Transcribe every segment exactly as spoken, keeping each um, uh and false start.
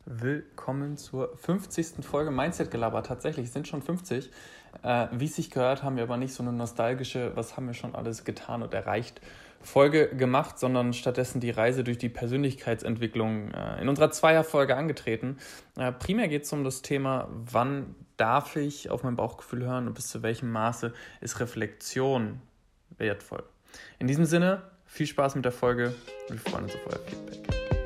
Willkommen zur fünfzigsten Folge Mindset-Gelaber. Tatsächlich, es sind schon fünfzig. Äh, wie es sich gehört, haben wir aber nicht so eine nostalgische, was haben wir schon alles getan und erreicht, Folge gemacht, sondern stattdessen die Reise durch die Persönlichkeitsentwicklung äh, in unserer Zweierfolge angetreten. Äh, primär geht es um das Thema, wann darf ich auf mein Bauchgefühl hören und bis zu welchem Maße ist Reflexion wertvoll. In diesem Sinne, viel Spaß mit der Folge. Wir freuen uns auf euer Feedback.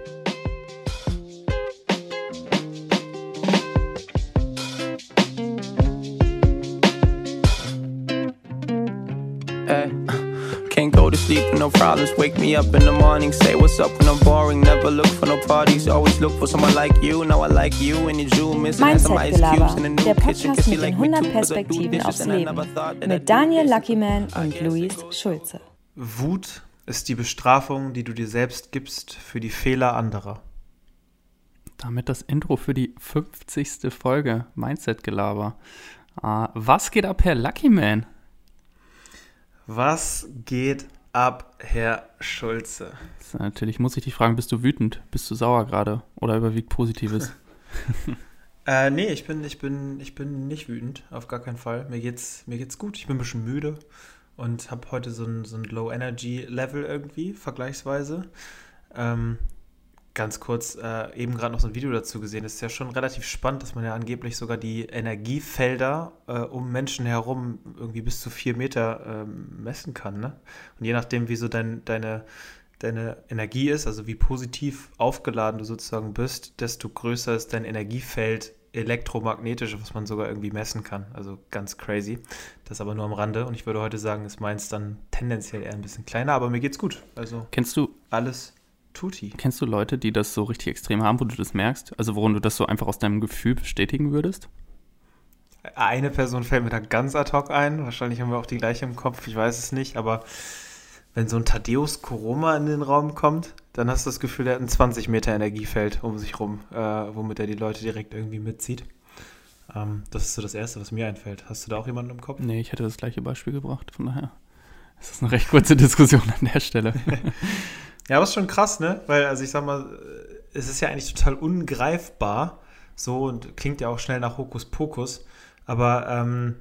Can't go to sleep with no problems. Wake me up in the morning, say what's up when I'm boring. Never look for no parties, always look for someone like you. Now I like you and your jewel missing some ice cubes in a new kitchen. Mindset-Gelaber, der Podcast mit den hundert Perspektiven aufs Leben. Mit Daniel Luckyman und Luis Schulze. Wut ist die Bestrafung, die du dir selbst gibst für die Fehler anderer. Damit das Intro für die fünfzigste Folge Mindset-Gelaber. Uh, was geht ab, Herr Luckyman? Was geht ab, Herr Schulze? So, natürlich muss ich dich fragen, bist du wütend? Bist du sauer gerade? Oder überwiegt Positives? äh, nee, ich bin, ich, bin, ich bin nicht wütend, auf gar keinen Fall. Mir geht's, mir geht's gut, ich bin ein bisschen müde und habe heute so ein, so ein Low-Energy-Level irgendwie, vergleichsweise. Ähm, ganz kurz, äh, eben gerade noch so ein Video dazu gesehen. Es ist ja schon relativ spannend, dass man ja angeblich sogar die Energiefelder äh, um Menschen herum irgendwie bis zu vier Meter äh, messen kann, ne? Und je nachdem, wie so dein, deine, deine Energie ist, also wie positiv aufgeladen du sozusagen bist, desto größer ist dein Energiefeld elektromagnetisch, was man sogar irgendwie messen kann. Also ganz crazy. Das aber nur am Rande. Und ich würde heute sagen, ist meins dann tendenziell eher ein bisschen kleiner, aber mir geht's gut. Also Kennst du alles Tutti. Kennst du Leute, die das so richtig extrem haben, wo du das merkst? Also worin du das so einfach aus deinem Gefühl bestätigen würdest? Eine Person fällt mir da ganz ad hoc ein. Wahrscheinlich haben wir auch die gleiche im Kopf. Ich weiß es nicht. Aber wenn so ein Thaddeus Koroma in den Raum kommt, dann hast du das Gefühl, er hat ein zwanzig Meter Energiefeld um sich rum, äh, womit er die Leute direkt irgendwie mitzieht. Ähm, das ist so das Erste, was mir einfällt. Hast du da auch jemanden im Kopf? Nee, ich hätte das gleiche Beispiel gebracht. Von daher ist das eine recht kurze Diskussion an der Stelle. Ja, aber ist schon krass, ne? Weil, also ich sag mal, es ist ja eigentlich total ungreifbar, so, und klingt ja auch schnell nach Hokuspokus, aber ähm,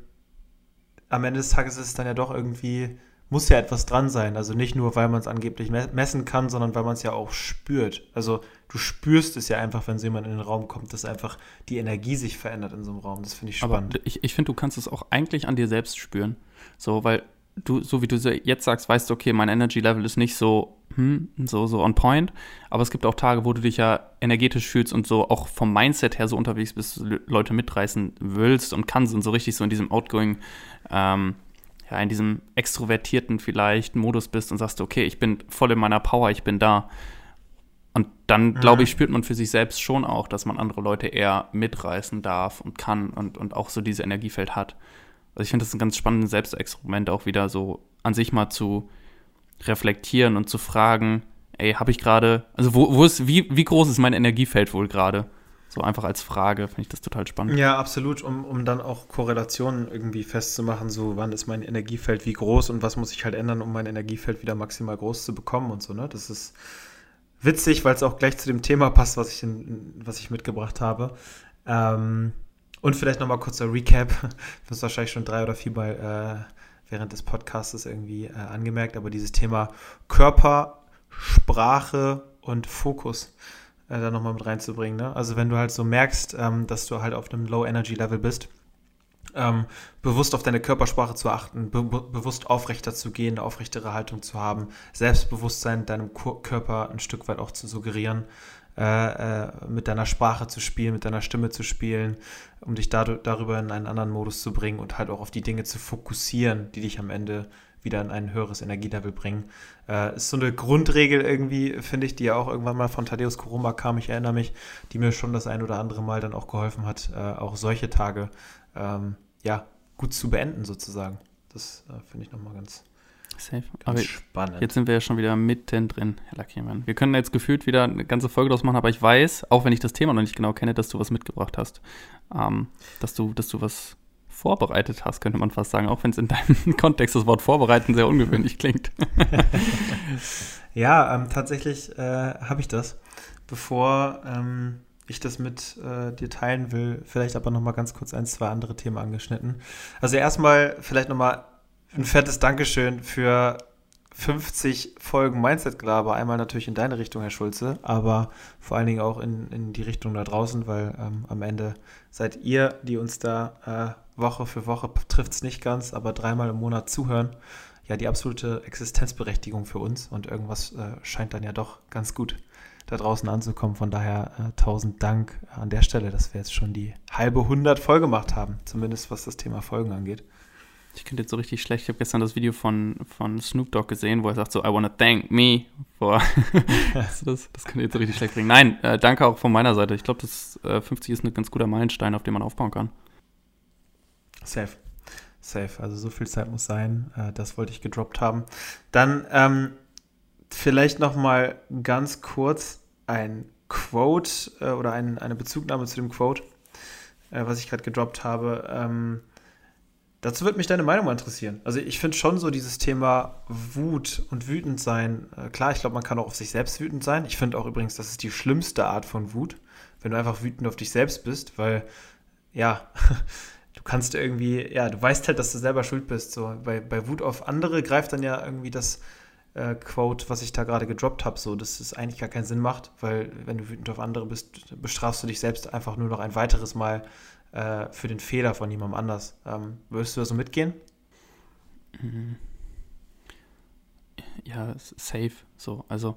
am Ende des Tages ist es dann ja doch irgendwie, muss ja etwas dran sein, also nicht nur, weil man es angeblich me- messen kann, sondern weil man es ja auch spürt. Also du spürst es ja einfach, wenn so jemand in den Raum kommt, dass einfach die Energie sich verändert in so einem Raum, das finde ich spannend. Aber ich, ich finde, du kannst es auch eigentlich an dir selbst spüren, so, weil du, so wie du jetzt sagst, weißt du, okay, mein Energy-Level ist nicht so, hm, so, so on point, aber es gibt auch Tage, wo du dich ja energetisch fühlst und so auch vom Mindset her so unterwegs bist, dass du Leute mitreißen willst und kannst und so richtig so in diesem outgoing, ähm, ja, in diesem extrovertierten vielleicht Modus bist und sagst, okay, ich bin voll in meiner Power, ich bin da. Und dann, mhm. glaube ich, spürt man für sich selbst schon auch, dass man andere Leute eher mitreißen darf und kann und, und auch so dieses Energiefeld hat. Also ich finde das ein ganz spannendes Selbstexperiment auch wieder so an sich mal zu reflektieren und zu fragen, ey, habe ich gerade, also wo, wo ist, wie, wie groß ist mein Energiefeld wohl gerade? So einfach als Frage, finde ich das total spannend. Ja, absolut, um, um dann auch Korrelationen irgendwie festzumachen, so wann ist mein Energiefeld wie groß und was muss ich halt ändern, um mein Energiefeld wieder maximal groß zu bekommen und so, ne? Das ist witzig, weil es auch gleich zu dem Thema passt, was ich, in, was ich mitgebracht habe. Ähm, Und vielleicht nochmal kurzer Recap. Das ist wahrscheinlich schon drei oder viermal äh, während des Podcasts irgendwie äh, angemerkt, aber dieses Thema Körper, Sprache und Fokus äh, da nochmal mit reinzubringen. Ne? Also wenn du halt so merkst, ähm, dass du halt auf einem Low-Energy-Level bist, ähm, bewusst auf deine Körpersprache zu achten, be- bewusst aufrechter zu gehen, eine aufrechtere Haltung zu haben, Selbstbewusstsein deinem Ko- Körper ein Stück weit auch zu suggerieren, Äh, äh, mit deiner Sprache zu spielen, mit deiner Stimme zu spielen, um dich dadu- darüber in einen anderen Modus zu bringen und halt auch auf die Dinge zu fokussieren, die dich am Ende wieder in ein höheres Energielevel bringen. Äh, ist so eine Grundregel irgendwie, finde ich, die ja auch irgendwann mal von Thaddeus Koroma kam, ich erinnere mich, die mir schon das ein oder andere Mal dann auch geholfen hat, äh, auch solche Tage ähm, ja, gut zu beenden sozusagen. Das äh, finde ich nochmal ganz Safe. Ganz aber spannend. Jetzt sind wir ja schon wieder mittendrin, Herr Luckyman. Wir können jetzt gefühlt wieder eine ganze Folge draus machen, aber ich weiß, auch wenn ich das Thema noch nicht genau kenne, dass du was mitgebracht hast. Ähm, dass du, dass du was vorbereitet hast, könnte man fast sagen, auch wenn es in deinem Kontext das Wort vorbereiten sehr ungewöhnlich klingt. Ja, ähm, tatsächlich äh, habe ich das. Bevor ähm, ich das mit äh, dir teilen will. Vielleicht aber nochmal ganz kurz ein, zwei andere Themen angeschnitten. Also erstmal vielleicht nochmal ein fettes Dankeschön für fünfzig Folgen Mindset-Gelaber. Einmal natürlich in deine Richtung, Herr Schulze, aber vor allen Dingen auch in, in die Richtung da draußen, weil ähm, am Ende seid ihr, die uns da äh, Woche für Woche, trifft es nicht ganz, aber dreimal im Monat zuhören, ja, die absolute Existenzberechtigung für uns und irgendwas äh, scheint dann ja doch ganz gut da draußen anzukommen. Von daher äh, tausend Dank an der Stelle, dass wir jetzt schon die halbe hundert voll gemacht haben, zumindest was das Thema Folgen angeht. Ich könnte jetzt so richtig schlecht. Ich habe gestern das Video von, von Snoop Dogg gesehen, wo er sagt so, I wanna thank me for. das, das, das könnte jetzt so richtig schlecht bringen. Nein, äh, danke auch von meiner Seite. Ich glaube, das äh, fünfzig ist ein ganz guter Meilenstein, auf den man aufbauen kann. Safe. Safe. Also so viel Zeit muss sein. Äh, das wollte ich gedroppt haben. Dann ähm, vielleicht noch mal ganz kurz ein Quote äh, oder ein, eine Bezugnahme zu dem Quote, äh, was ich gerade gedroppt habe. Ähm, Dazu würde mich deine Meinung mal interessieren. Also ich finde schon so dieses Thema Wut und wütend sein, äh, klar, ich glaube, man kann auch auf sich selbst wütend sein. Ich finde auch übrigens, das ist die schlimmste Art von Wut, wenn du einfach wütend auf dich selbst bist, weil, ja, du kannst irgendwie, ja, du weißt halt, dass du selber schuld bist. So. Bei, bei Wut auf andere greift dann ja irgendwie das äh, Quote, was ich da gerade gedroppt habe, so, dass es eigentlich gar keinen Sinn macht, weil wenn du wütend auf andere bist, bestrafst du dich selbst einfach nur noch ein weiteres Mal für den Fehler von jemandem anders. Ähm, würdest du da so mitgehen? Ja, safe. So, also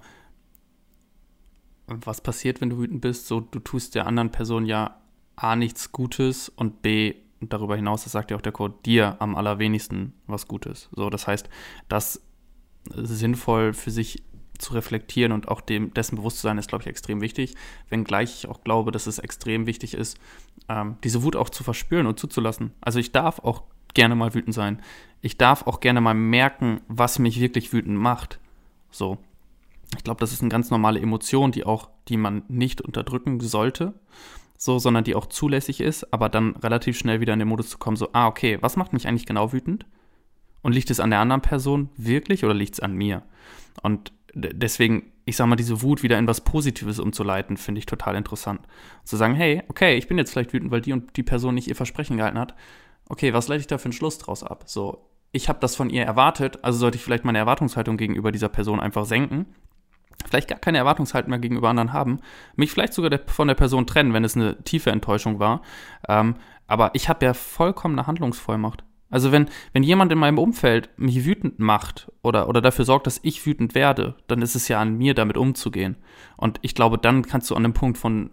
was passiert, wenn du wütend bist? So, du tust der anderen Person ja A, nichts Gutes und B, darüber hinaus, das sagt ja auch der Code, dir am allerwenigsten was Gutes. So, das heißt, das sinnvoll für sich zu reflektieren und auch dem, dessen bewusst zu sein, ist, glaube ich, extrem wichtig. Wenngleich ich auch glaube, dass es extrem wichtig ist, ähm, diese Wut auch zu verspüren und zuzulassen. Also ich darf auch gerne mal wütend sein. Ich darf auch gerne mal merken, was mich wirklich wütend macht. So. Ich glaube, das ist eine ganz normale Emotion, die auch, die man nicht unterdrücken sollte, so, sondern die auch zulässig ist, aber dann relativ schnell wieder in den Modus zu kommen, so, ah, okay, was macht mich eigentlich genau wütend? Und liegt es an der anderen Person wirklich oder liegt es an mir? Und deswegen, ich sag mal, diese Wut wieder in was Positives umzuleiten, finde ich total interessant. Zu sagen, hey, okay, ich bin jetzt vielleicht wütend, weil die und die Person nicht ihr Versprechen gehalten hat. Okay, was leite ich da für einen Schluss draus ab? So, ich habe das von ihr erwartet, also sollte ich vielleicht meine Erwartungshaltung gegenüber dieser Person einfach senken. Vielleicht gar keine Erwartungshaltung mehr gegenüber anderen haben. Mich vielleicht sogar der, von der Person trennen, wenn es eine tiefe Enttäuschung war. Ähm, aber ich habe ja vollkommene Handlungsvollmacht. Also wenn, wenn jemand in meinem Umfeld mich wütend macht oder, oder dafür sorgt, dass ich wütend werde, dann ist es ja an mir, damit umzugehen. Und ich glaube, dann kannst du an einem Punkt von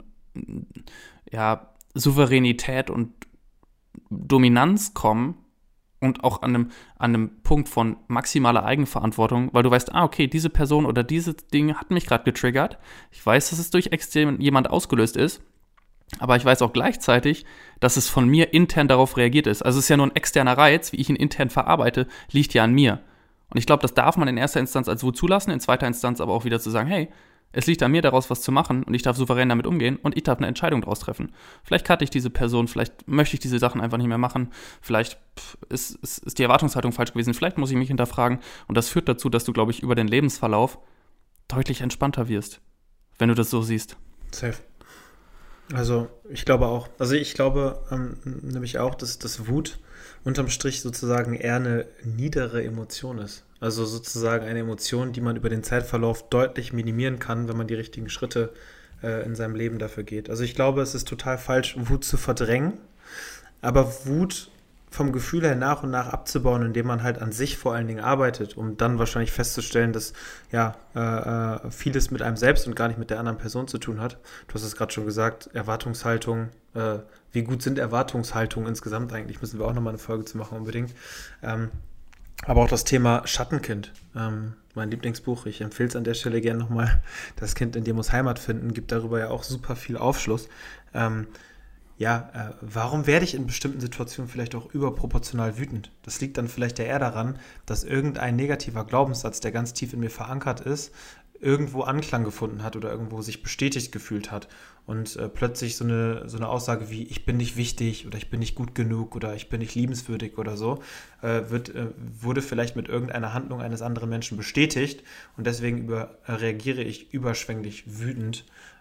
ja, Souveränität und Dominanz kommen und auch an einem, an einem Punkt von maximaler Eigenverantwortung, weil du weißt, ah, okay, diese Person oder dieses Ding hat mich gerade getriggert. Ich weiß, dass es durch extrem jemand ausgelöst ist. Aber ich weiß auch gleichzeitig, dass es von mir intern darauf reagiert ist. Also es ist ja nur ein externer Reiz, wie ich ihn intern verarbeite, liegt ja an mir. Und ich glaube, das darf man in erster Instanz als Wut zulassen, in zweiter Instanz aber auch wieder zu sagen, hey, es liegt an mir, daraus was zu machen und ich darf souverän damit umgehen und ich darf eine Entscheidung daraus treffen. Vielleicht cutte ich diese Person, vielleicht möchte ich diese Sachen einfach nicht mehr machen, vielleicht pff, ist, ist, ist die Erwartungshaltung falsch gewesen, vielleicht muss ich mich hinterfragen und das führt dazu, dass du, glaube ich, über den Lebensverlauf deutlich entspannter wirst, wenn du das so siehst. Safe. Also ich glaube auch, also ich glaube ähm, nämlich auch, dass, dass Wut unterm Strich sozusagen eher eine niedere Emotion ist. Also sozusagen eine Emotion, die man über den Zeitverlauf deutlich minimieren kann, wenn man die richtigen Schritte äh, in seinem Leben dafür geht. Also ich glaube, es ist total falsch, Wut zu verdrängen, aber Wut vom Gefühl her nach und nach abzubauen, indem man halt an sich vor allen Dingen arbeitet, um dann wahrscheinlich festzustellen, dass ja äh, äh, vieles mit einem selbst und gar nicht mit der anderen Person zu tun hat. Du hast es gerade schon gesagt, Erwartungshaltung, äh, wie gut sind Erwartungshaltungen insgesamt eigentlich, müssen wir auch nochmal eine Folge zu machen unbedingt. Ähm, aber auch das Thema Schattenkind, ähm, mein Lieblingsbuch, ich empfehle es an der Stelle gerne nochmal, Das Kind in dir muss Heimat finden, gibt darüber ja auch super viel Aufschluss. Ähm, Ja, äh, warum werde ich in bestimmten Situationen vielleicht auch überproportional wütend? Das liegt dann vielleicht ja eher daran, dass irgendein negativer Glaubenssatz, der ganz tief in mir verankert ist, irgendwo Anklang gefunden hat oder irgendwo sich bestätigt gefühlt hat. Und äh, plötzlich so eine, so eine Aussage wie, ich bin nicht wichtig oder ich bin nicht gut genug oder ich bin nicht liebenswürdig oder so, äh, wird, äh, wurde vielleicht mit irgendeiner Handlung eines anderen Menschen bestätigt und deswegen über, äh, reagiere ich überschwänglich wütend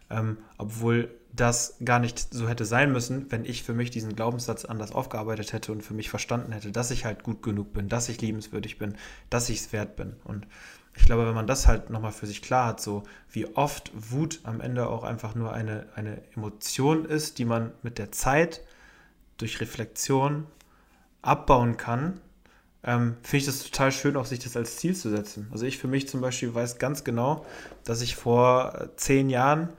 ähm, obwohl das gar nicht so hätte sein müssen, wenn ich für mich diesen Glaubenssatz anders aufgearbeitet hätte und für mich verstanden hätte, dass ich halt gut genug bin, dass ich liebenswürdig bin, dass ich es wert bin. Und ich glaube, wenn man das halt nochmal für sich klar hat, so wie oft Wut am Ende auch einfach nur eine, eine Emotion ist, die man mit der Zeit durch Reflexion abbauen kann, ähm, finde ich das total schön, auch sich das als Ziel zu setzen. Also ich für mich zum Beispiel weiß ganz genau, dass ich vor zehn Jahren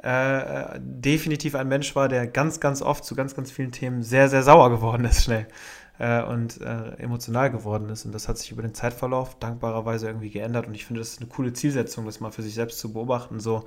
äh, definitiv ein Mensch war, der ganz, ganz oft zu ganz, ganz vielen Themen sehr, sehr sauer geworden ist schnell äh, und äh, emotional geworden ist. Und das hat sich über den Zeitverlauf dankbarerweise irgendwie geändert. Und ich finde, das ist eine coole Zielsetzung, das mal für sich selbst zu beobachten, so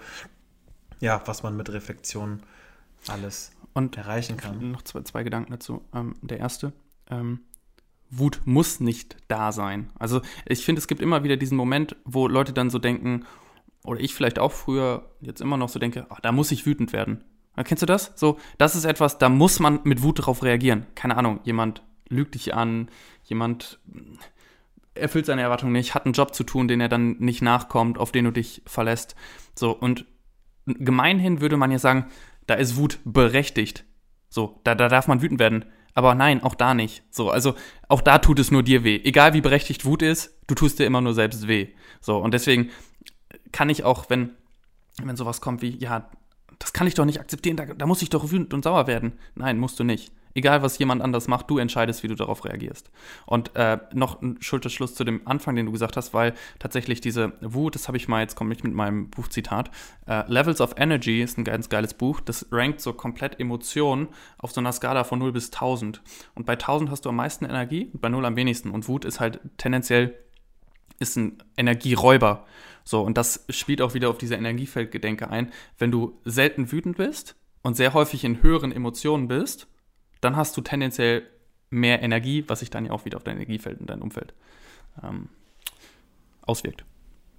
ja, was man mit Reflexion alles und erreichen kann. Noch zwei, zwei Gedanken dazu. Ähm, der erste, ähm, Wut muss nicht da sein. Also ich finde, es gibt immer wieder diesen Moment, wo Leute dann so denken, oder ich vielleicht auch früher jetzt immer noch so denke, ach, da muss ich wütend werden. Kennst du das? So, das ist etwas, da muss man mit Wut drauf reagieren. Keine Ahnung, jemand lügt dich an, jemand erfüllt seine Erwartungen nicht, hat einen Job zu tun, den er dann nicht nachkommt, auf den du dich verlässt. So, und gemeinhin würde man ja sagen, da ist Wut berechtigt. So, da, da darf man wütend werden. Aber nein, auch da nicht. So, also auch da tut es nur dir weh. Egal wie berechtigt Wut ist, du tust dir immer nur selbst weh. So, und deswegen kann ich auch, wenn, wenn sowas kommt wie, ja, das kann ich doch nicht akzeptieren, da, da muss ich doch wütend und sauer werden. Nein, musst du nicht. Egal, was jemand anders macht, du entscheidest, wie du darauf reagierst. Und äh, noch ein Schulterschluss zu dem Anfang, den du gesagt hast, weil tatsächlich diese Wut, das habe ich mal, jetzt komme ich mit meinem Buchzitat, äh, Levels of Energy ist ein ganz geiles Buch, das rankt so komplett Emotionen auf so einer Skala von null bis tausend. Und bei tausend hast du am meisten Energie und bei null am wenigsten. Und Wut ist halt tendenziell ist ein Energieräuber. So, und das spielt auch wieder auf diese Energiefeldgedenke ein. Wenn du selten wütend bist und sehr häufig in höheren Emotionen bist, dann hast du tendenziell mehr Energie, was sich dann ja auch wieder auf dein Energiefeld und dein Umfeld ähm, auswirkt.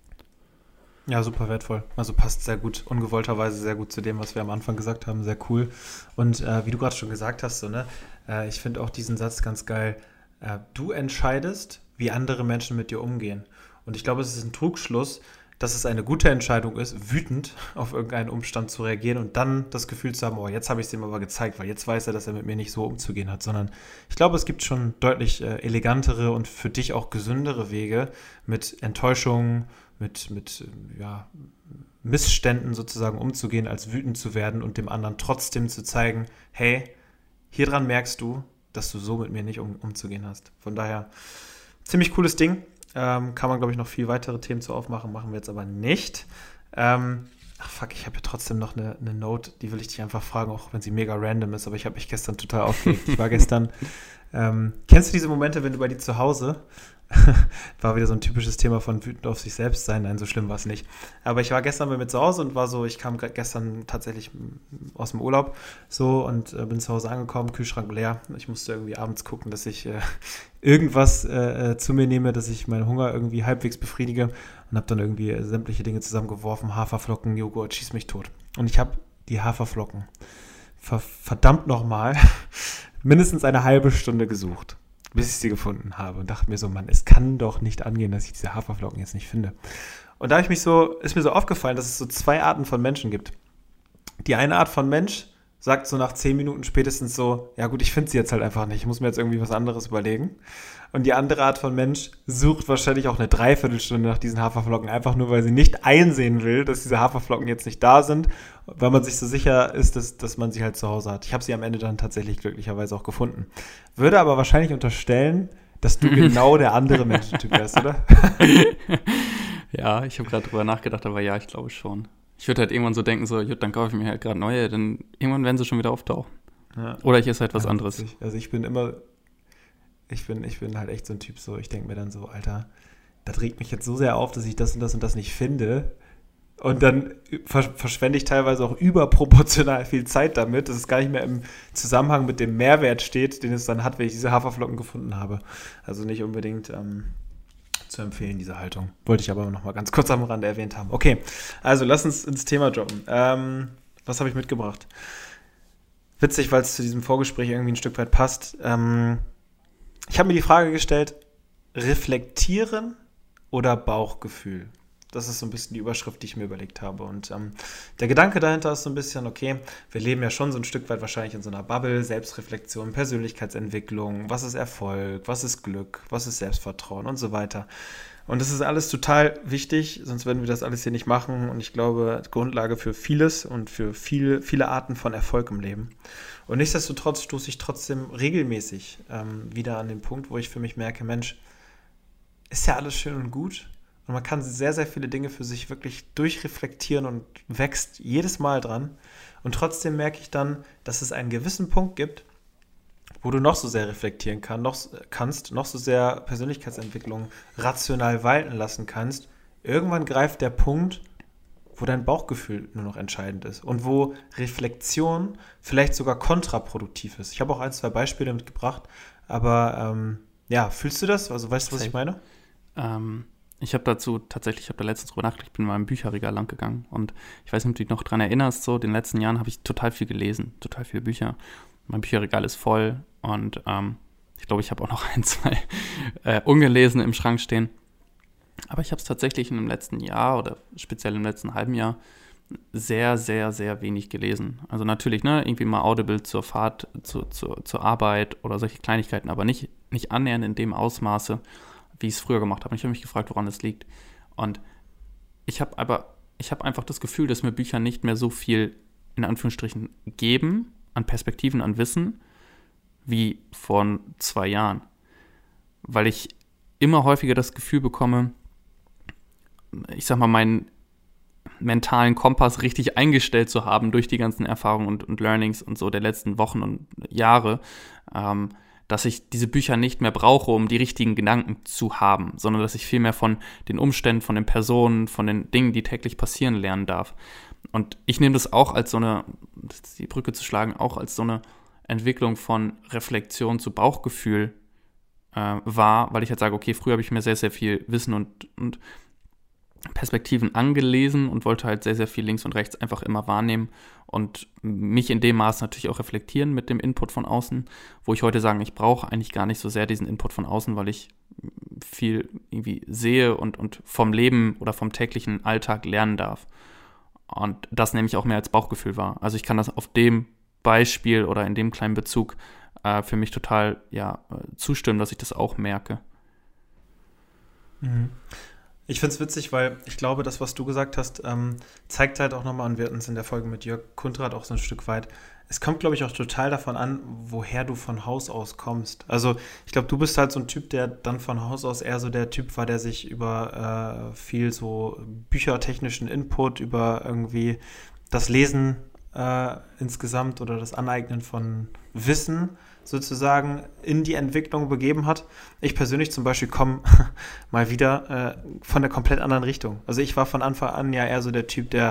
Ja, super wertvoll. Also passt sehr gut, ungewollterweise sehr gut zu dem, was wir am Anfang gesagt haben. Sehr cool. Und äh, wie du gerade schon gesagt hast, so, ne, äh, ich finde auch diesen Satz ganz geil. Äh, du entscheidest, wie andere Menschen mit dir umgehen. Und ich glaube, es ist ein Trugschluss, dass es eine gute Entscheidung ist, wütend auf irgendeinen Umstand zu reagieren und dann das Gefühl zu haben, oh, jetzt habe ich es ihm aber gezeigt, weil jetzt weiß er, dass er mit mir nicht so umzugehen hat, sondern ich glaube, es gibt schon deutlich äh, elegantere und für dich auch gesündere Wege, mit Enttäuschungen, mit, mit äh, ja, Missständen sozusagen umzugehen, als wütend zu werden und dem anderen trotzdem zu zeigen, hey, hier dran merkst du, dass du so mit mir nicht um, umzugehen hast. Von daher, ziemlich cooles Ding. Ähm, kann man, glaube ich, noch viel weitere Themen zu aufmachen, machen wir jetzt aber nicht. Ähm, ach fuck, ich habe hier trotzdem noch eine, eine Note, die will ich dich einfach fragen, auch wenn sie mega random ist, aber ich habe mich gestern total aufgeregt. Ich war gestern, ähm, kennst du diese Momente, wenn du bei dir zu Hause, war wieder so ein typisches Thema von wütend auf sich selbst sein, nein, so schlimm war es nicht. Aber ich war gestern bei mir zu Hause und war so, ich kam gestern tatsächlich aus dem Urlaub so und äh, bin zu Hause angekommen, Kühlschrank leer. Ich musste irgendwie abends gucken, dass ich äh, irgendwas äh, zu mir nehme, dass ich meinen Hunger irgendwie halbwegs befriedige und habe dann irgendwie äh, sämtliche Dinge zusammengeworfen, Haferflocken, Joghurt, schieß mich tot. Und ich habe die Haferflocken ver- verdammt nochmal mindestens eine halbe Stunde gesucht, bis ich sie gefunden habe und dachte mir so, Mann, es kann doch nicht angehen, dass ich diese Haferflocken jetzt nicht finde. Und da habe ich mich so, ist mir so aufgefallen, dass es so zwei Arten von Menschen gibt. Die eine Art von Mensch sagt so nach zehn Minuten spätestens so, ja gut, ich finde sie jetzt halt einfach nicht, ich muss mir jetzt irgendwie was anderes überlegen. Und die andere Art von Mensch sucht wahrscheinlich auch eine Dreiviertelstunde nach diesen Haferflocken, einfach nur, weil sie nicht einsehen will, dass diese Haferflocken jetzt nicht da sind, weil man sich so sicher ist, dass, dass man sie halt zu Hause hat. Ich habe sie am Ende dann tatsächlich glücklicherweise auch gefunden. Würde aber wahrscheinlich unterstellen, dass du genau der andere Menschentyp wärst, oder? Ja, ich habe gerade drüber nachgedacht, aber ja, ich glaube schon. Ich würde halt irgendwann so denken, so, gut, dann kaufe ich mir halt gerade neue, dann irgendwann werden sie schon wieder auftauchen. Ja. Oder ich esse halt was ja, anderes. Also ich bin immer, ich bin, ich bin halt echt so ein Typ, so, ich denke mir dann so, Alter, das regt mich jetzt so sehr auf, dass ich das und das und das nicht finde. Und dann ver- verschwende ich teilweise auch überproportional viel Zeit damit, dass es gar nicht mehr im Zusammenhang mit dem Mehrwert steht, den es dann hat, wenn ich diese Haferflocken gefunden habe. Also nicht unbedingt ähm, zu empfehlen, diese Haltung. Wollte ich aber noch mal ganz kurz am Rande erwähnt haben. Okay, also lass uns ins Thema droppen. Ähm, was habe ich mitgebracht? Witzig, weil es zu diesem Vorgespräch irgendwie ein Stück weit passt. Ähm, ich habe mir die Frage gestellt, reflektieren oder Bauchgefühl? das ist so ein bisschen die Überschrift, die ich mir überlegt habe. Und ähm, der Gedanke dahinter ist so ein bisschen, okay, wir leben ja schon so ein Stück weit wahrscheinlich in so einer Bubble, Selbstreflexion, Persönlichkeitsentwicklung, was ist Erfolg, was ist Glück, was ist Selbstvertrauen und so weiter. Und das ist alles total wichtig, sonst würden wir das alles hier nicht machen. Und ich glaube, Grundlage für vieles und für viel, viele Arten von Erfolg im Leben. Und nichtsdestotrotz stoße ich trotzdem regelmäßig ähm, wieder an den Punkt, wo ich für mich merke, Mensch, ist ja alles schön und gut. Und man kann sehr, sehr viele Dinge für sich wirklich durchreflektieren und wächst jedes Mal dran. Und trotzdem merke ich dann, dass es einen gewissen Punkt gibt, wo du noch so sehr reflektieren kann, noch, kannst, noch so sehr Persönlichkeitsentwicklung rational walten lassen kannst. Irgendwann greift der Punkt, wo dein Bauchgefühl nur noch entscheidend ist und wo Reflexion vielleicht sogar kontraproduktiv ist. Ich habe auch ein, zwei Beispiele mitgebracht, aber ähm, ja, fühlst du das? Also weißt du, was ich meine? Ähm, ich habe dazu tatsächlich, ich habe da letztens drüber nachgedacht, ich bin in meinem Bücherregal lang gegangen und ich weiß nicht, ob du dich noch dran erinnerst, so in den letzten Jahren habe ich total viel gelesen, total viele Bücher. Mein Bücherregal ist voll und ähm, ich glaube, ich habe auch noch ein, zwei äh, ungelesene im Schrank stehen. Aber ich habe es tatsächlich in dem letzten Jahr oder speziell im letzten halben Jahr sehr, sehr, sehr wenig gelesen. Also natürlich, ne, irgendwie mal Audible zur Fahrt, zu, zu, zur Arbeit oder solche Kleinigkeiten, aber nicht, nicht annähernd in dem Ausmaße, wie ich es früher gemacht habe. Und ich habe mich gefragt, woran es liegt. Und ich habe aber, ich habe einfach das Gefühl, dass mir Bücher nicht mehr so viel, in Anführungsstrichen, geben, an Perspektiven, an Wissen, wie vor zwei Jahren. Weil ich immer häufiger das Gefühl bekomme, ich sag mal, meinen mentalen Kompass richtig eingestellt zu haben durch die ganzen Erfahrungen und, und Learnings und so der letzten Wochen und Jahre, ähm, dass ich diese Bücher nicht mehr brauche, um die richtigen Gedanken zu haben, sondern dass ich viel mehr von den Umständen, von den Personen, von den Dingen, die täglich passieren, lernen darf. Und ich nehme das auch als so eine, die Brücke zu schlagen, auch als so eine Entwicklung von Reflexion zu Bauchgefühl äh, wahr, weil ich halt sage, okay, früher habe ich mir sehr, sehr viel Wissen und, und Perspektiven angelesen und wollte halt sehr, sehr viel links und rechts einfach immer wahrnehmen und mich in dem Maß natürlich auch reflektieren mit dem Input von außen, wo ich heute sage, ich brauche eigentlich gar nicht so sehr diesen Input von außen, weil ich viel irgendwie sehe und, und vom Leben oder vom täglichen Alltag lernen darf. Und das nehme ich auch mehr als Bauchgefühl wahr. Also ich kann das auf dem Beispiel oder in dem kleinen Bezug äh, für mich total ja, zustimmen, dass ich das auch merke. Mhm. Ich finde es witzig, weil ich glaube, das, was du gesagt hast, ähm, zeigt halt auch nochmal, und wir hatten es in der Folge mit Jörg Kundrat auch so ein Stück weit, es kommt, glaube ich, auch total davon an, woher du von Haus aus kommst. Also ich glaube, du bist halt so ein Typ, der dann von Haus aus eher so der Typ war, der sich über äh, viel so büchertechnischen Input, über irgendwie das Lesen äh, insgesamt oder das Aneignen von Wissen sozusagen in die Entwicklung begeben hat. Ich persönlich zum Beispiel komme mal wieder äh, von der komplett anderen Richtung. Also ich war von Anfang an ja eher so der Typ, der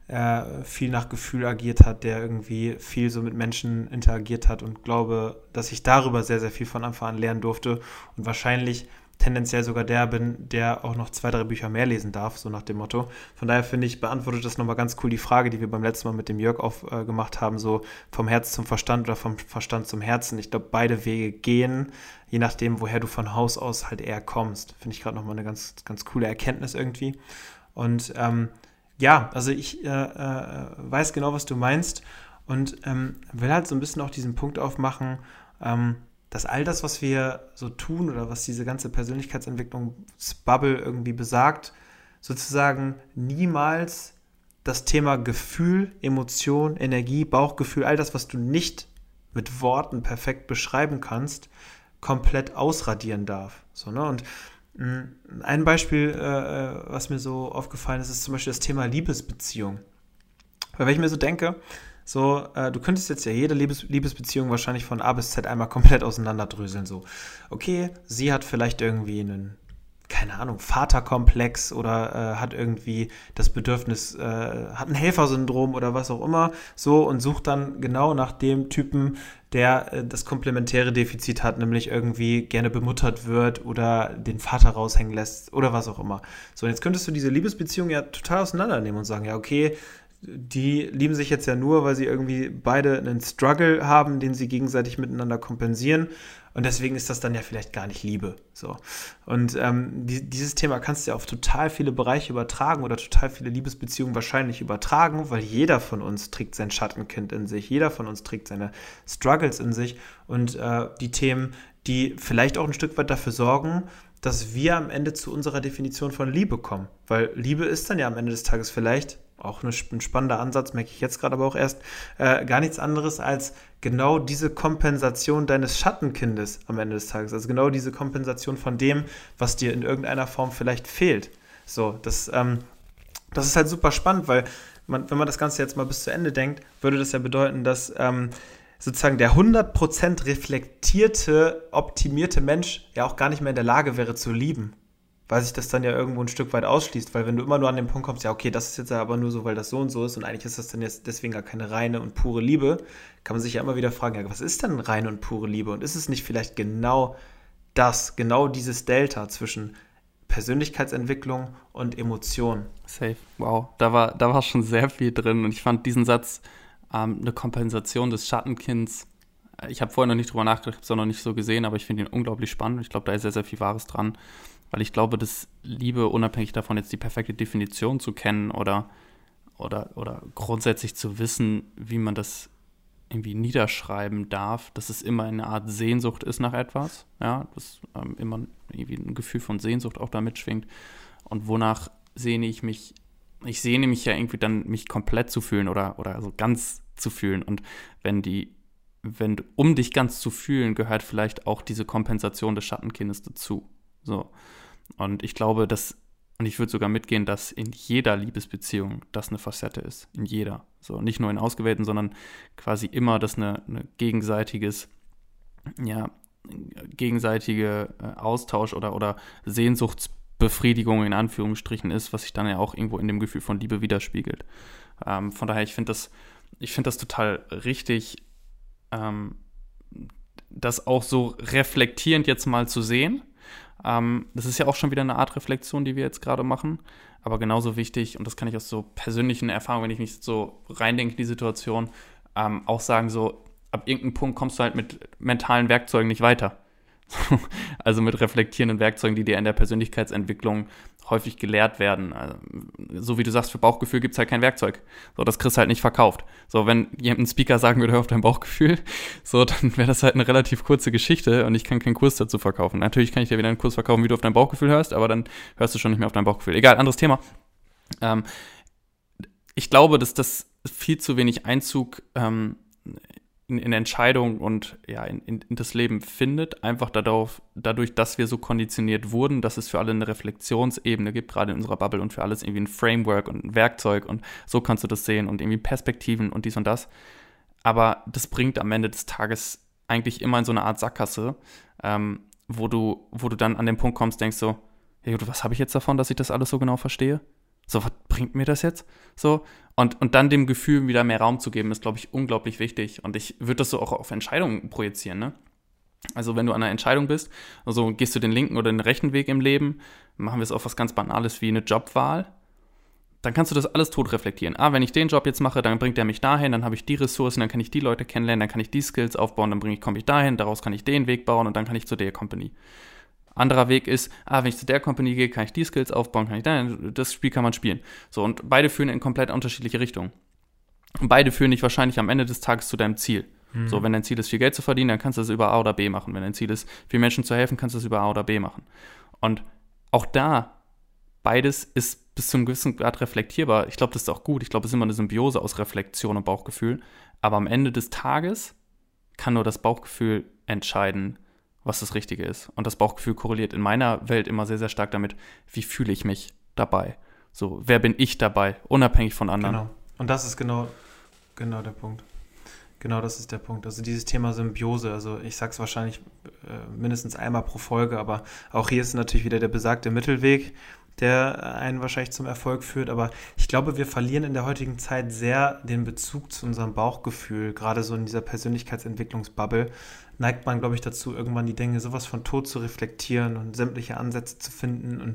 äh, viel nach Gefühl agiert hat, der irgendwie viel so mit Menschen interagiert hat und glaube, dass ich darüber sehr, sehr viel von Anfang an lernen durfte und wahrscheinlich tendenziell sogar der bin, der auch noch zwei, drei Bücher mehr lesen darf, so nach dem Motto. Von daher finde ich, beantwortet das nochmal ganz cool die Frage, die wir beim letzten Mal mit dem Jörg aufgemacht äh, haben, so vom Herz zum Verstand oder vom Verstand zum Herzen. Ich glaube, beide Wege gehen, je nachdem, woher du von Haus aus halt eher kommst. Finde ich gerade nochmal eine ganz, ganz coole Erkenntnis irgendwie. Und ähm, ja, also ich äh, äh, weiß genau, was du meinst und ähm, will halt so ein bisschen auch diesen Punkt aufmachen, ähm, dass all das, was wir so tun oder was diese ganze Persönlichkeitsentwicklungsbubble irgendwie besagt, sozusagen niemals das Thema Gefühl, Emotion, Energie, Bauchgefühl, all das, was du nicht mit Worten perfekt beschreiben kannst, komplett ausradieren darf. So, ne? Und mh, ein Beispiel, äh, was mir so aufgefallen ist, ist zum Beispiel das Thema Liebesbeziehung. Weil wenn ich mir so denke, so, äh, du könntest jetzt ja jede Liebes- Liebesbeziehung wahrscheinlich von A bis Z einmal komplett auseinanderdröseln. So, okay, sie hat vielleicht irgendwie einen, keine Ahnung, Vaterkomplex oder äh, hat irgendwie das Bedürfnis, äh, hat ein Helfersyndrom oder was auch immer, so und sucht dann genau nach dem Typen, der äh, das komplementäre Defizit hat, nämlich irgendwie gerne bemuttert wird oder den Vater raushängen lässt oder was auch immer. So, und jetzt könntest du diese Liebesbeziehung ja total auseinandernehmen und sagen, ja, okay, die lieben sich jetzt ja nur, weil sie irgendwie beide einen Struggle haben, den sie gegenseitig miteinander kompensieren. Und deswegen ist das dann ja vielleicht gar nicht Liebe. So. Und ähm, die, dieses Thema kannst du ja auf total viele Bereiche übertragen oder total viele Liebesbeziehungen wahrscheinlich übertragen, weil jeder von uns trägt sein Schattenkind in sich, jeder von uns trägt seine Struggles in sich und äh, die Themen, die vielleicht auch ein Stück weit dafür sorgen, dass wir am Ende zu unserer Definition von Liebe kommen. Weil Liebe ist dann ja am Ende des Tages vielleicht, auch ein spannender Ansatz, merke ich jetzt gerade aber auch erst, äh, gar nichts anderes als genau diese Kompensation deines Schattenkindes am Ende des Tages. Also genau diese Kompensation von dem, was dir in irgendeiner Form vielleicht fehlt. So, das, ähm, das ist halt super spannend, weil man, wenn man das Ganze jetzt mal bis zu Ende denkt, würde das ja bedeuten, dass ähm, sozusagen der hundert Prozent reflektierte, optimierte Mensch ja auch gar nicht mehr in der Lage wäre zu lieben. Weil sich das dann ja irgendwo ein Stück weit ausschließt. Weil wenn du immer nur an den Punkt kommst, ja okay, das ist jetzt aber nur so, weil das so und so ist und eigentlich ist das dann jetzt deswegen gar keine reine und pure Liebe, kann man sich ja immer wieder fragen, ja, was ist denn reine und pure Liebe? Und ist es nicht vielleicht genau das, genau dieses Delta zwischen Persönlichkeitsentwicklung und Emotion? Safe, wow. Da war, da war schon sehr viel drin und ich fand diesen Satz, ähm, eine Kompensation des Schattenkinds, ich habe vorher noch nicht drüber nachgedacht, habe es auch noch nicht so gesehen, aber ich finde ihn unglaublich spannend. Ich glaube, da ist sehr, sehr viel Wahres dran. Weil ich glaube, dass Liebe, unabhängig davon, jetzt die perfekte Definition zu kennen oder, oder, oder grundsätzlich zu wissen, wie man das irgendwie niederschreiben darf, dass es immer eine Art Sehnsucht ist nach etwas, ja, dass ähm, immer irgendwie ein Gefühl von Sehnsucht auch da mitschwingt. Und wonach sehne ich mich? Ich sehne mich ja irgendwie dann, mich komplett zu fühlen oder, oder so ganz zu fühlen. Und wenn die, wenn, um dich ganz zu fühlen, gehört vielleicht auch diese Kompensation des Schattenkindes dazu. So. Und ich glaube, dass, und ich würde sogar mitgehen, dass in jeder Liebesbeziehung das eine Facette ist. In jeder. So, nicht nur in ausgewählten, sondern quasi immer, dass eine, eine gegenseitiges, ja, gegenseitige Austausch oder, oder Sehnsuchtsbefriedigung in Anführungsstrichen ist, was sich dann ja auch irgendwo in dem Gefühl von Liebe widerspiegelt. Ähm, von daher, ich finde das, ich finde das total richtig, ähm, das auch so reflektierend jetzt mal zu sehen. Ähm, das ist ja auch schon wieder eine Art Reflexion, die wir jetzt gerade machen, aber genauso wichtig, und das kann ich aus so persönlichen Erfahrungen, wenn ich mich so reindenke in die Situation, ähm, auch sagen, so ab irgendeinem Punkt kommst du halt mit mentalen Werkzeugen nicht weiter. Also mit reflektierenden Werkzeugen, die dir in der Persönlichkeitsentwicklung häufig gelehrt werden. Also, so wie du sagst, für Bauchgefühl gibt es halt kein Werkzeug. So, das kriegst du halt nicht verkauft. So, wenn jemand ein Speaker sagen würde, hör auf dein Bauchgefühl, so, dann wäre das halt eine relativ kurze Geschichte und ich kann keinen Kurs dazu verkaufen. Natürlich kann ich dir wieder einen Kurs verkaufen, wie du auf dein Bauchgefühl hörst, aber dann hörst du schon nicht mehr auf dein Bauchgefühl. Egal, anderes Thema. Ähm, ich glaube, dass das viel zu wenig Einzug ähm, in, in Entscheidungen und ja, in, in, in das Leben findet, einfach darauf, dadurch, dass wir so konditioniert wurden, dass es für alle eine Reflexionsebene gibt, gerade in unserer Bubble und für alles irgendwie ein Framework und ein Werkzeug und so kannst du das sehen und irgendwie Perspektiven und dies und das. Aber das bringt am Ende des Tages eigentlich immer in so eine Art Sackgasse, ähm, wo du, wo du dann an den Punkt kommst, denkst so, hey, was habe ich jetzt davon, dass ich das alles so genau verstehe? So, was bringt mir das jetzt? So, und, und dann dem Gefühl wieder mehr Raum zu geben, ist, glaube ich, unglaublich wichtig. Und ich würde das so auch auf Entscheidungen projizieren, ne? Also, wenn du an einer Entscheidung bist, also gehst du den linken oder den rechten Weg im Leben, machen wir es auf was ganz Banales wie eine Jobwahl, dann kannst du das alles tot reflektieren. Ah, wenn ich den Job jetzt mache, dann bringt der mich dahin, dann habe ich die Ressourcen, dann kann ich die Leute kennenlernen, dann kann ich die Skills aufbauen, dann bringe ich, komme ich dahin, daraus kann ich den Weg bauen und dann kann ich zu der Company. Anderer Weg ist, ah, wenn ich zu der Company gehe, kann ich die Skills aufbauen, kann ich dann, das Spiel kann man spielen. So, und beide führen in komplett unterschiedliche Richtungen. Und beide führen dich wahrscheinlich am Ende des Tages zu deinem Ziel. Mhm. So, wenn dein Ziel ist, viel Geld zu verdienen, dann kannst du das über A oder B machen. Wenn dein Ziel ist, vielen Menschen zu helfen, kannst du das über A oder B machen. Und auch da, beides ist bis zu einem gewissen Grad reflektierbar. Ich glaube, das ist auch gut. Ich glaube, es ist immer eine Symbiose aus Reflexion und Bauchgefühl. Aber am Ende des Tages kann nur das Bauchgefühl entscheiden, was das Richtige ist. Und das Bauchgefühl korreliert in meiner Welt immer sehr, sehr stark damit, wie fühle ich mich dabei. So, wer bin ich dabei, unabhängig von anderen. Genau. Und das ist genau, genau der Punkt. Genau, das ist der Punkt. Also dieses Thema Symbiose, also ich sag's wahrscheinlich äh, mindestens einmal pro Folge, aber auch hier ist natürlich wieder der besagte Mittelweg, der einen wahrscheinlich zum Erfolg führt. Aber ich glaube, wir verlieren in der heutigen Zeit sehr den Bezug zu unserem Bauchgefühl. Gerade so in dieser Persönlichkeitsentwicklungsbubble neigt man, glaube ich, dazu, irgendwann die Dinge sowas von tot zu reflektieren und sämtliche Ansätze zu finden und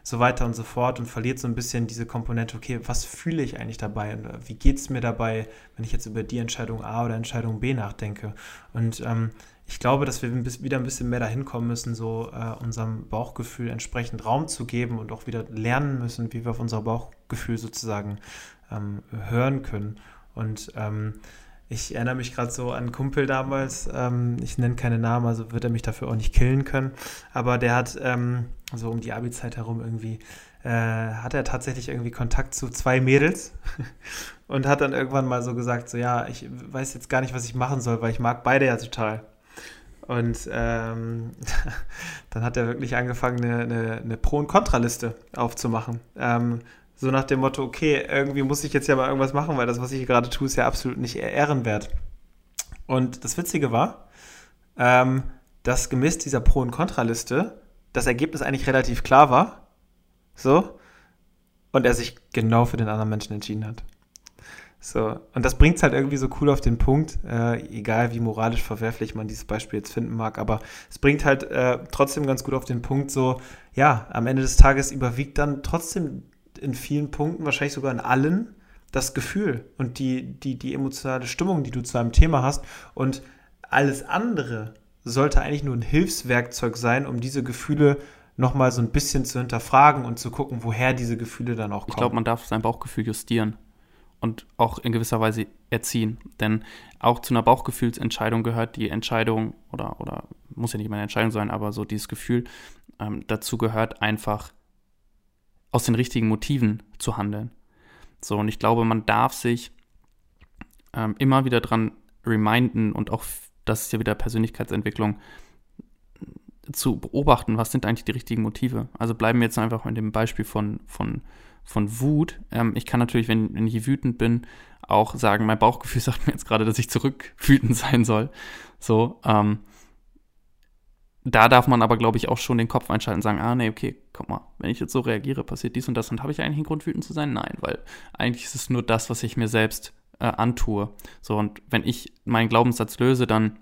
so weiter und so fort und verliert so ein bisschen diese Komponente, okay, was fühle ich eigentlich dabei und wie geht es mir dabei, wenn ich jetzt über die Entscheidung A oder Entscheidung B nachdenke. Und ähm, ich glaube, dass wir wieder ein bisschen mehr dahin kommen müssen, so äh, unserem Bauchgefühl entsprechend Raum zu geben und auch wieder lernen müssen, wie wir auf unser Bauchgefühl sozusagen ähm, hören können. Und ähm, ich erinnere mich gerade so an einen Kumpel damals, ähm, ich nenne keine Namen, also wird er mich dafür auch nicht killen können, aber der hat ähm, so um die Abi-Zeit herum irgendwie, äh, hat er tatsächlich irgendwie Kontakt zu zwei Mädels und hat dann irgendwann mal so gesagt, so ja, ich weiß jetzt gar nicht, was ich machen soll, weil ich mag beide ja total. Und ähm, dann hat er wirklich angefangen, eine, eine, eine Pro- und Kontraliste aufzumachen. Ähm, so nach dem Motto, okay, irgendwie muss ich jetzt ja mal irgendwas machen, weil das, was ich hier gerade tue, ist ja absolut nicht ehrenwert. Und das Witzige war, ähm, dass gemäß dieser Pro- und Kontraliste das Ergebnis eigentlich relativ klar war. So. Und er sich genau für den anderen Menschen entschieden hat. So, und das bringt es halt irgendwie so cool auf den Punkt, äh, egal wie moralisch verwerflich man dieses Beispiel jetzt finden mag, aber es bringt halt äh, trotzdem ganz gut auf den Punkt so, ja, am Ende des Tages überwiegt dann trotzdem in vielen Punkten, wahrscheinlich sogar in allen, das Gefühl und die, die, die emotionale Stimmung, die du zu einem Thema hast, und alles andere sollte eigentlich nur ein Hilfswerkzeug sein, um diese Gefühle nochmal so ein bisschen zu hinterfragen und zu gucken, woher diese Gefühle dann auch kommen. Ich glaube, man darf sein Bauchgefühl justieren. Und auch in gewisser Weise erziehen. Denn auch zu einer Bauchgefühlsentscheidung gehört die Entscheidung, oder, oder muss ja nicht immer eine Entscheidung sein, aber so dieses Gefühl, ähm, dazu gehört einfach, aus den richtigen Motiven zu handeln. So, und ich glaube, man darf sich ähm, immer wieder dran reminden und auch, das ist ja wieder Persönlichkeitsentwicklung, zu beobachten, was sind eigentlich die richtigen Motive. Also bleiben wir jetzt einfach mit dem Beispiel von, von von Wut. Ähm, ich kann natürlich, wenn, wenn ich wütend bin, auch sagen, mein Bauchgefühl sagt mir jetzt gerade, dass ich zurückwütend sein soll. So, ähm, da darf man aber, glaube ich, auch schon den Kopf einschalten und sagen, ah, nee, okay, guck mal, wenn ich jetzt so reagiere, passiert dies und das, und habe ich eigentlich einen Grund, wütend zu sein? Nein, weil eigentlich ist es nur das, was ich mir selbst äh, antue. So, und wenn ich meinen Glaubenssatz löse, dann,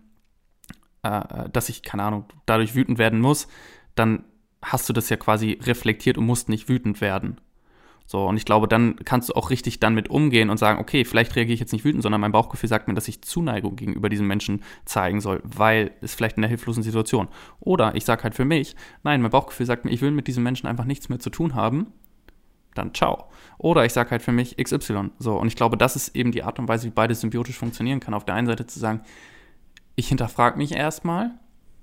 äh, dass ich, keine Ahnung, dadurch wütend werden muss, dann hast du das ja quasi reflektiert und musst nicht wütend werden. So, und ich glaube, dann kannst du auch richtig dann mit umgehen und sagen, okay, vielleicht reagiere ich jetzt nicht wütend, sondern mein Bauchgefühl sagt mir, dass ich Zuneigung gegenüber diesem Menschen zeigen soll, weil es vielleicht in einer hilflosen Situation. Oder ich sage halt für mich, nein, mein Bauchgefühl sagt mir, ich will mit diesem Menschen einfach nichts mehr zu tun haben, dann ciao. Oder ich sage halt für mich X Y. So, und ich glaube, das ist eben die Art und Weise, wie beides symbiotisch funktionieren kann. Auf der einen Seite zu sagen, ich hinterfrage mich erstmal,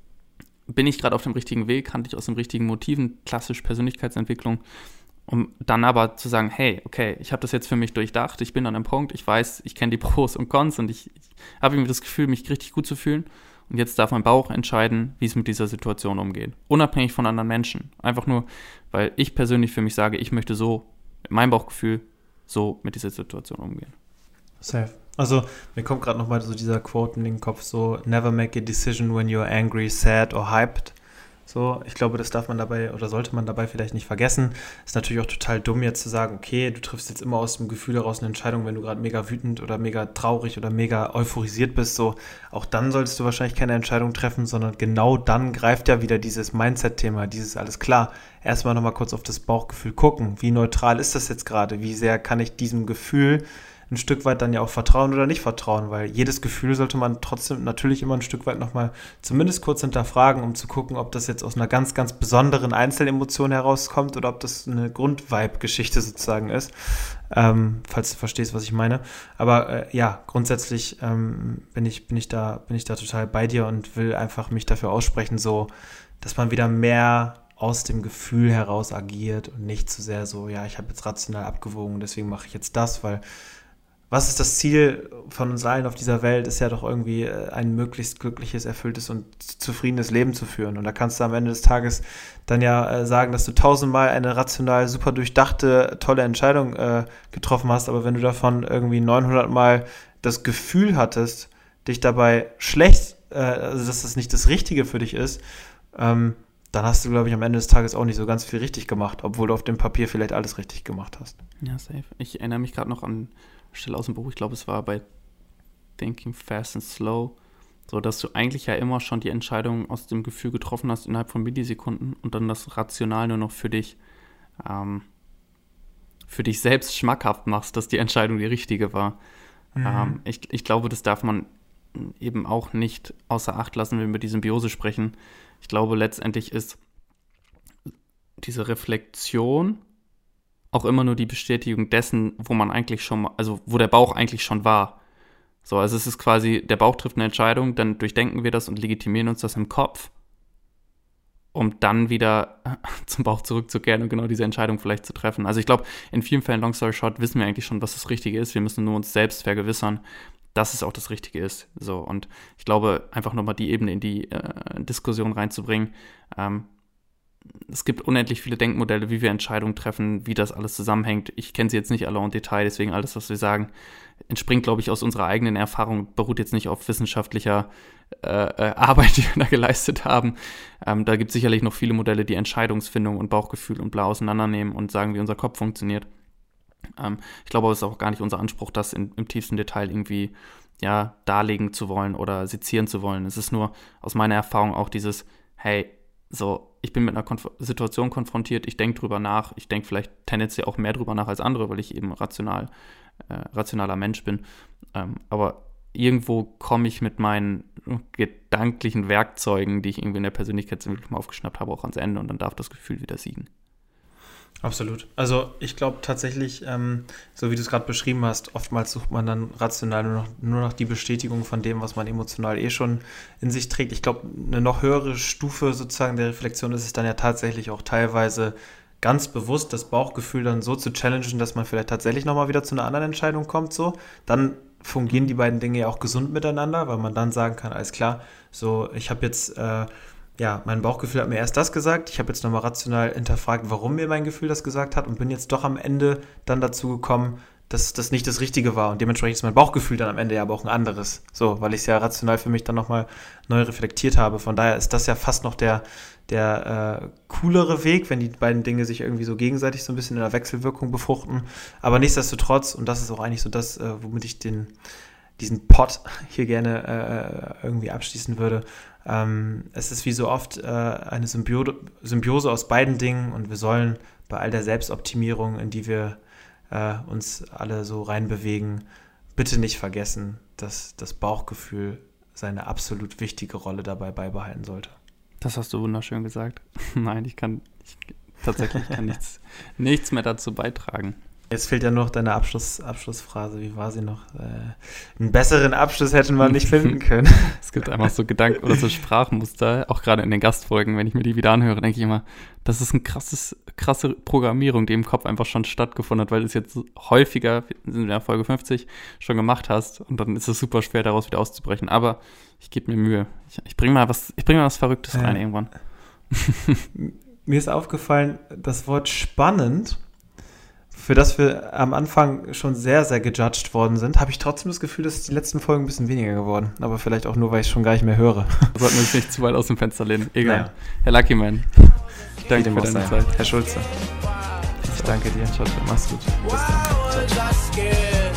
bin ich gerade auf dem richtigen Weg, handle ich aus den richtigen Motiven, klassisch Persönlichkeitsentwicklung, um dann aber zu sagen, hey, okay, ich habe das jetzt für mich durchdacht, ich bin an einem Punkt, ich weiß, ich kenne die Pros und Cons und ich, ich habe irgendwie das Gefühl, mich richtig gut zu fühlen, und jetzt darf mein Bauch entscheiden, wie es mit dieser Situation umgeht. Unabhängig von anderen Menschen. Einfach nur, weil ich persönlich für mich sage, ich möchte so, mit meinem Bauchgefühl, so mit dieser Situation umgehen. Safe. Also, mir kommt gerade nochmal so dieser Quote in den Kopf, so, never make a decision when you're angry, sad or hyped. So, ich glaube, das darf man dabei oder sollte man dabei vielleicht nicht vergessen. Ist natürlich auch total dumm, jetzt zu sagen, okay, du triffst jetzt immer aus dem Gefühl heraus eine Entscheidung, wenn du gerade mega wütend oder mega traurig oder mega euphorisiert bist. So, auch dann solltest du wahrscheinlich keine Entscheidung treffen, sondern genau dann greift ja wieder dieses Mindset-Thema, dieses alles klar. Erstmal nochmal kurz auf das Bauchgefühl gucken. Wie neutral ist das jetzt gerade? Wie sehr kann ich diesem Gefühl ein Stück weit dann ja auch vertrauen oder nicht vertrauen, weil jedes Gefühl sollte man trotzdem natürlich immer ein Stück weit nochmal zumindest kurz hinterfragen, um zu gucken, ob das jetzt aus einer ganz, ganz besonderen Einzelemotion herauskommt oder ob das eine Grund-Vibe-Geschichte sozusagen ist, ähm, falls du verstehst, was ich meine. Aber äh, ja, grundsätzlich ähm, bin ich, bin ich da, bin ich da total bei dir und will einfach mich dafür aussprechen, so, dass man wieder mehr aus dem Gefühl heraus agiert und nicht zu sehr so, ja, ich habe jetzt rational abgewogen, deswegen mache ich jetzt das, weil was ist das Ziel von uns allen auf dieser Welt, ist ja doch irgendwie ein möglichst glückliches, erfülltes und zufriedenes Leben zu führen. Und da kannst du am Ende des Tages dann ja sagen, dass du tausendmal eine rational super durchdachte, tolle Entscheidung äh, getroffen hast, aber wenn du davon irgendwie neunhundert Mal das Gefühl hattest, dich dabei schlecht, äh, also dass das nicht das Richtige für dich ist, ähm, dann hast du, glaube ich, am Ende des Tages auch nicht so ganz viel richtig gemacht, obwohl du auf dem Papier vielleicht alles richtig gemacht hast. Ja, safe. Ich erinnere mich gerade noch an Stelle aus dem Buch, ich glaube, es war bei Thinking Fast and Slow, so dass du eigentlich ja immer schon die Entscheidung aus dem Gefühl getroffen hast innerhalb von Millisekunden und dann das rational nur noch für dich ähm, für dich selbst schmackhaft machst, dass die Entscheidung die richtige war. Mhm. Ähm, ich, ich glaube, das darf man eben auch nicht außer Acht lassen, wenn wir über die Symbiose sprechen. Ich glaube, letztendlich ist diese Reflexion auch immer nur die Bestätigung dessen, wo man eigentlich schon, also wo der Bauch eigentlich schon war. So, also es ist quasi, der Bauch trifft eine Entscheidung, dann durchdenken wir das und legitimieren uns das im Kopf, um dann wieder zum Bauch zurückzukehren und genau diese Entscheidung vielleicht zu treffen. Also ich glaube, in vielen Fällen, long story short, wissen wir eigentlich schon, was das Richtige ist. Wir müssen nur uns selbst vergewissern, dass es auch das Richtige ist. So, und ich glaube, einfach nochmal die Ebene in die äh, Diskussion reinzubringen. Ähm, es gibt unendlich viele Denkmodelle, wie wir Entscheidungen treffen, wie das alles zusammenhängt. Ich kenne sie jetzt nicht alle en Detail, deswegen alles, was wir sagen, entspringt, glaube ich, aus unserer eigenen Erfahrung, beruht jetzt nicht auf wissenschaftlicher äh, äh, Arbeit, die wir da geleistet haben. Ähm, da gibt es sicherlich noch viele Modelle, die Entscheidungsfindung und Bauchgefühl und bla auseinandernehmen und sagen, wie unser Kopf funktioniert. Ähm, ich glaube, es ist auch gar nicht unser Anspruch, das in, im tiefsten Detail irgendwie ja, darlegen zu wollen oder sezieren zu wollen. Es ist nur aus meiner Erfahrung auch dieses, hey, so, ich bin mit einer Konf- Situation konfrontiert, ich denke drüber nach, ich denke vielleicht tendenziell auch mehr drüber nach als andere, weil ich eben rational, äh, rationaler Mensch bin. Ähm, aber irgendwo komme ich mit meinen gedanklichen Werkzeugen, die ich irgendwie in der Persönlichkeitsentwicklung mal aufgeschnappt habe, auch ans Ende und dann darf das Gefühl wieder siegen. Absolut. Also ich glaube tatsächlich, ähm, so wie du es gerade beschrieben hast, oftmals sucht man dann rational nur noch, nur noch die Bestätigung von dem, was man emotional eh schon in sich trägt. Ich glaube, eine noch höhere Stufe sozusagen der Reflexion ist es dann ja tatsächlich auch teilweise ganz bewusst, das Bauchgefühl dann so zu challengen, dass man vielleicht tatsächlich nochmal wieder zu einer anderen Entscheidung kommt. So, dann fungieren die beiden Dinge ja auch gesund miteinander, weil man dann sagen kann, alles klar, so ich habe jetzt äh, ja, mein Bauchgefühl hat mir erst das gesagt. Ich habe jetzt nochmal rational hinterfragt, warum mir mein Gefühl das gesagt hat und bin jetzt doch am Ende dann dazu gekommen, dass das nicht das Richtige war. Und dementsprechend ist mein Bauchgefühl dann am Ende ja aber auch ein anderes. So, weil ich es ja rational für mich dann nochmal neu reflektiert habe. Von daher ist das ja fast noch der, der äh, coolere Weg, wenn die beiden Dinge sich irgendwie so gegenseitig so ein bisschen in der Wechselwirkung befruchten. Aber nichtsdestotrotz, und das ist auch eigentlich so das, äh, womit ich den diesen Pod hier gerne äh, irgendwie abschließen würde. Ähm, es ist wie so oft äh, eine Symbiose, Symbiose aus beiden Dingen und wir sollen bei all der Selbstoptimierung, in die wir äh, uns alle so reinbewegen, bitte nicht vergessen, dass das Bauchgefühl seine absolut wichtige Rolle dabei beibehalten sollte. Das hast du wunderschön gesagt. Nein, ich kann ich, tatsächlich kann nichts, nichts mehr dazu beitragen. Jetzt fehlt ja noch deine Abschluss, Abschlussphrase. Wie war sie noch? Äh, einen besseren Abschluss hätten wir nicht finden können. Es gibt einfach so Gedanken oder so Sprachmuster, auch gerade in den Gastfolgen, wenn ich mir die wieder anhöre, denke ich immer, das ist eine krasses, krasse Programmierung, die im Kopf einfach schon stattgefunden hat, weil du es jetzt häufiger in der Folge fünfzig schon gemacht hast und dann ist es super schwer, daraus wieder auszubrechen. Aber ich gebe mir Mühe. Ich, ich bringe mal was, ich bringe mal was Verrücktes ja. rein irgendwann. Mir ist aufgefallen, das Wort spannend, für das wir am Anfang schon sehr, sehr gejudged worden sind, habe ich trotzdem das Gefühl, dass die letzten Folgen ein bisschen weniger geworden. Aber vielleicht auch nur, weil ich schon gar nicht mehr höre. Da sollten wir uns nicht zu weit aus dem Fenster lehnen. Egal. Naja. Herr Lucky Man, danke für deine Zeit. Herr Schulze, ich danke dir. Ciao, ciao. Mach's gut. Bis dann. Ciao.